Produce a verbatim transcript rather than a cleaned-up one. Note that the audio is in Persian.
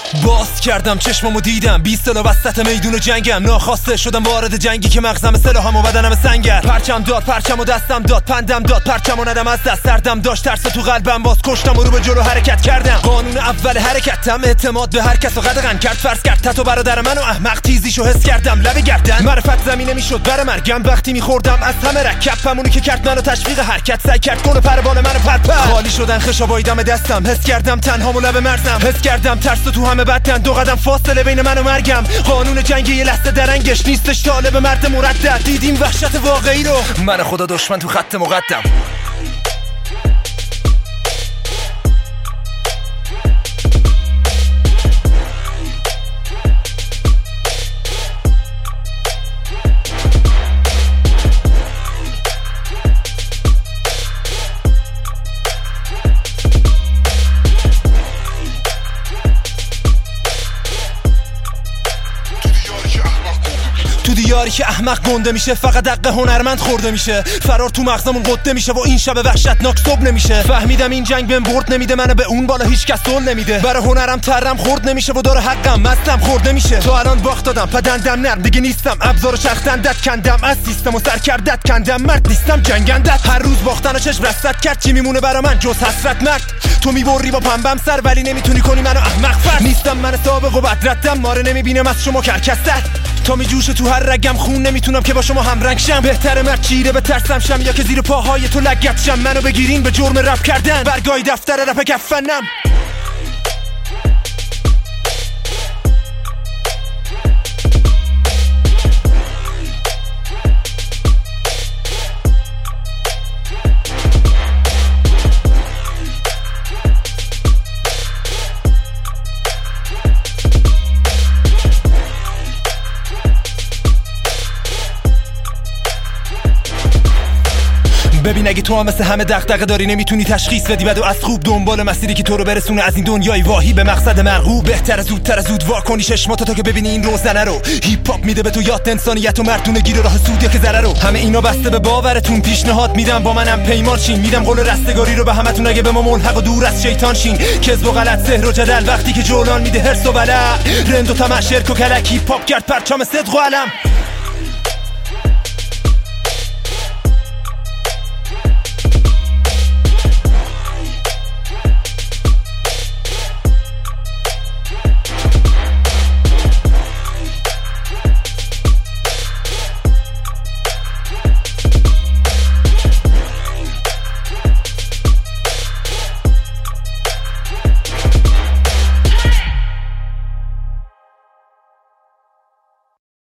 باز کردم چشممو دیدم بیست سال وسط میدون جنگم، ناخواسته شدم وارد جنگی که مغزم سلاحم و بدنم سنگر. پرچم داد پرچم و دستم داد پندم داد پرچم و ندم از دست سردم داشت ترس تو قلبم باز کشتم و رو به جلو حرکت کردم. قانون اول حرکتم اعتماد به هر کس و قدغن کرد فرض کرد تتو برادر من و احمق تیزیشو حس کردم لب گردن معرفت زمینه میشد بر مرگم وقتی میخوردم از همه رکبمونی که کرد منو تشویق حرکت سعی کرد کنه پروانه منو پرپر خالی شدن خشابایدم دستم حس کردم تنها و لب مرزم حس کردم ترس تو همه بدن دو قدم فاصله بین من و مرگم. قانون جنگ یه لحظه درنگش نیستش طالب مرد مردد دیدیم وحشت واقعی رو من خدا دشمن تو خط مقدم. تو دیاری که احمق گنده میشه فقط حق هنرمند خورده میشه، فرار تو مغزمون قده میشه و این شب وحشتناک صبح نمیشه. فهمیدم این جنگ بهم برد نمیده منو به اون بالا هیچ کس صلح نمیده، برای هنرم ترم خورد نمیشه و داره حقم مستم خورده میشه. تو الان باخت دادم پدندم نرم دیگه نیستم ابزار شخصندت کندم از سیستم و سر کردت کندم مرد نیستم جنگندت. هر روز باختن و چشم رصد کرد چی میمونه برا من جز حسرت مرد. تو میبری با پنبم سر ولی نمیتونی کنی منو احمق فرد. نیستم من سابق و بدرتم ماره نمیبینم از شما کرکستر. تا میجوشه تو هر رگم خون نمیتونم که با شما هم رنگ شم. بهتره مرد چیره به ترسم شم یا که زیر پاهای تو لگت شم. منو بگیرین به جرم رپ کردن برگای دفتر رپ کفنم. ببین اگه تو هم مثل همه دغدغه داری نمیتونی تشخیص بدی بدو از خوب دنبال مسیری که تو رو برسونه از این دنیای واهی به مقصد مرغوب. بهتره زودتر زود وا کنی چشماتو که ببینی این روزنه رو. هیپ هاپ میده به تو یاد انسانیت و مردونگی رو راه سود یا که ضرر رو. همه اینا بسته به باورتون پیشنهاد میدم با منم پیمان شین. میدم قول رستگاری رو به همتون اگه به ما ملحق و دور از شیطان شین. کذب و غلط سحر و جدل وقتی که جولان میده هرس و بلا رند و طمع شرک و کلک. هیپ هاپ کرد پرچم صدق و علم.